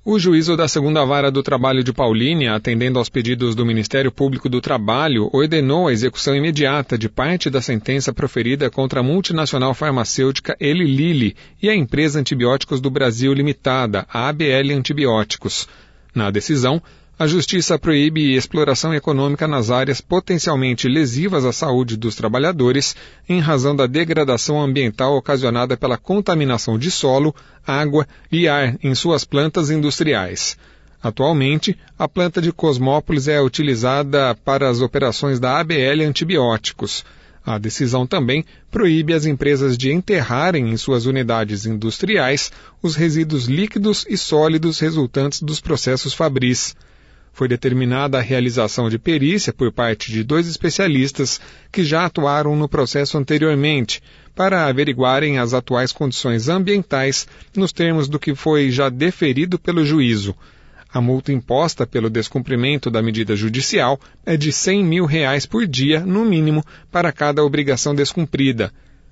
O juízo da Segunda Vara do Trabalho de Paulínia, atendendo aos pedidos do Ministério Público do Trabalho, ordenou a execução imediata de parte da sentença proferida contra a multinacional farmacêutica Eli Lilly e a empresa Antibióticos do Brasil Limitada, a ABL Antibióticos. Na decisão, a Justiça proíbe exploração econômica nas áreas potencialmente lesivas à saúde dos trabalhadores em razão da degradação ambiental ocasionada pela contaminação de solo, água e ar em suas plantas industriais. Atualmente, a planta de Cosmópolis é utilizada para as operações da ABL Antibióticos. A decisão também proíbe as empresas de enterrarem em suas unidades industriais os resíduos líquidos e sólidos resultantes dos processos fabris. Foi determinada a realização de perícia por parte de 2 especialistas que já atuaram no processo anteriormente, para averiguarem as atuais condições ambientais nos termos do que foi já deferido pelo juízo. A multa imposta pelo descumprimento da medida judicial é de R$100 mil por dia, no mínimo, para cada obrigação descumprida.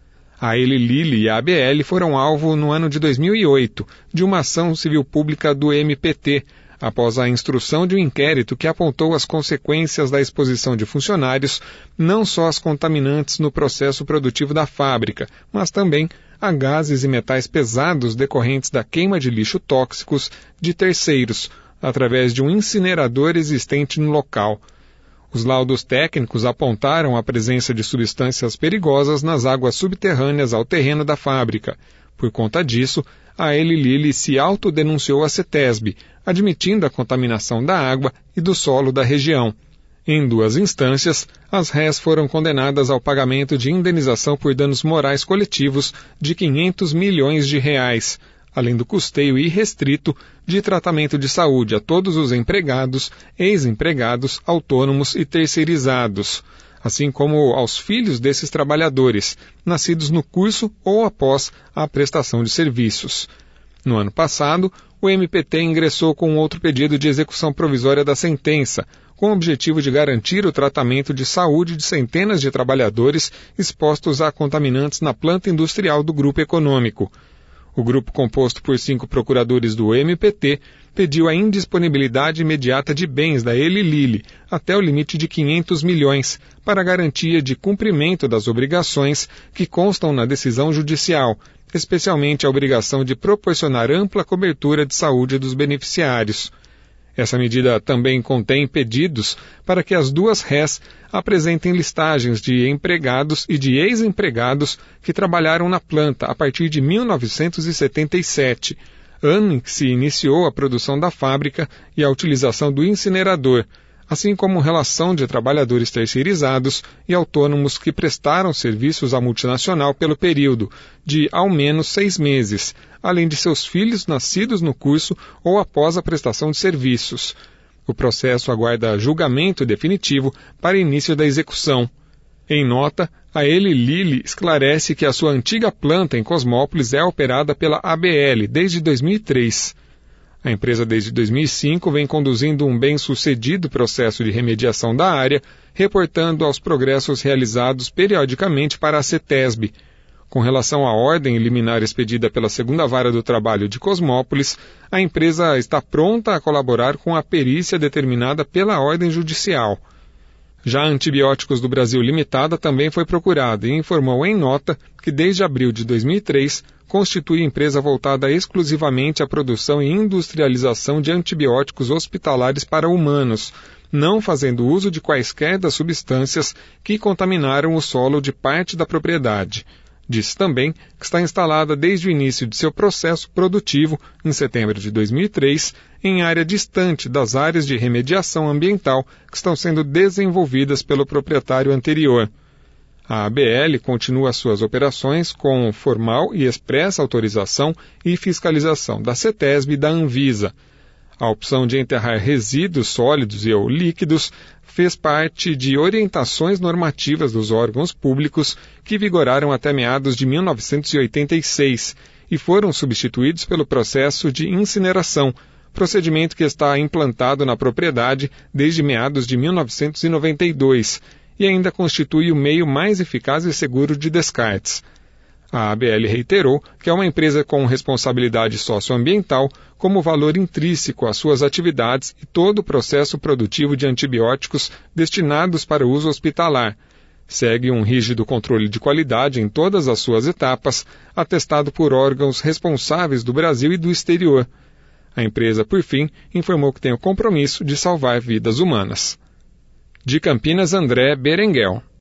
A Eli Lilly e a ABL foram alvo, no ano de 2008, de uma ação civil pública do MPT, após a instrução de um inquérito que apontou as consequências da exposição de funcionários, não só às contaminantes no processo produtivo da fábrica, mas também a gases e metais pesados decorrentes da queima de lixo tóxicos de terceiros, através de um incinerador existente no local. Os laudos técnicos apontaram a presença de substâncias perigosas nas águas subterrâneas ao terreno da fábrica. Por conta disso, a Eli Lilly se autodenunciou à CETESB, admitindo a contaminação da água e do solo da região. Em 2 instâncias, as réis foram condenadas ao pagamento de indenização por danos morais coletivos de R$500 milhões, além do custeio irrestrito de tratamento de saúde a todos os empregados, ex-empregados, autônomos e terceirizados, assim como aos filhos desses trabalhadores, nascidos no curso ou após a prestação de serviços. No ano passado, o MPT ingressou com outro pedido de execução provisória da sentença, com o objetivo de garantir o tratamento de saúde de centenas de trabalhadores expostos a contaminantes na planta industrial do grupo econômico. O grupo, composto por 5 procuradores do MPT, pediu a indisponibilidade imediata de bens da Eli Lilly, até o limite de R$500 milhões, para garantia de cumprimento das obrigações que constam na decisão judicial, especialmente a obrigação de proporcionar ampla cobertura de saúde dos beneficiários. Essa medida também contém pedidos para que as 2 réis apresentem listagens de empregados e de ex-empregados que trabalharam na planta a partir de 1977, ano em que se iniciou a produção da fábrica e a utilização do incinerador, assim como relação de trabalhadores terceirizados e autônomos que prestaram serviços à multinacional pelo período de, ao menos, 6 meses, além de seus filhos nascidos no curso ou após a prestação de serviços. O processo aguarda julgamento definitivo para início da execução. Em nota, a Eli Lilly esclarece que a sua antiga planta em Cosmópolis é operada pela ABL desde 2003. A empresa desde 2005 vem conduzindo um bem-sucedido processo de remediação da área, reportando aos progressos realizados periodicamente para a CETESB. Com relação à ordem liminar expedida pela Segunda Vara do Trabalho de Cosmópolis, a empresa está pronta a colaborar com a perícia determinada pela ordem judicial. Já a Antibióticos do Brasil Limitada também foi procurada e informou em nota que desde abril de 2003 constitui empresa voltada exclusivamente à produção e industrialização de antibióticos hospitalares para humanos, não fazendo uso de quaisquer das substâncias que contaminaram o solo de parte da propriedade. Disse também que está instalada desde o início de seu processo produtivo, em setembro de 2003, em área distante das áreas de remediação ambiental que estão sendo desenvolvidas pelo proprietário anterior. A ABL continua suas operações com formal e expressa autorização e fiscalização da CETESB e da Anvisa. A opção de enterrar resíduos sólidos e ou líquidos fez parte de orientações normativas dos órgãos públicos que vigoraram até meados de 1986 e foram substituídos pelo processo de incineração, procedimento que está implantado na propriedade desde meados de 1992 e ainda constitui o meio mais eficaz e seguro de descartes. A ABL reiterou que é uma empresa com responsabilidade socioambiental como valor intrínseco às suas atividades e todo o processo produtivo de antibióticos destinados para uso hospitalar. Segue um rígido controle de qualidade em todas as suas etapas, atestado por órgãos responsáveis do Brasil e do exterior. A empresa, por fim, informou que tem o compromisso de salvar vidas humanas. De Campinas, André Berenguel.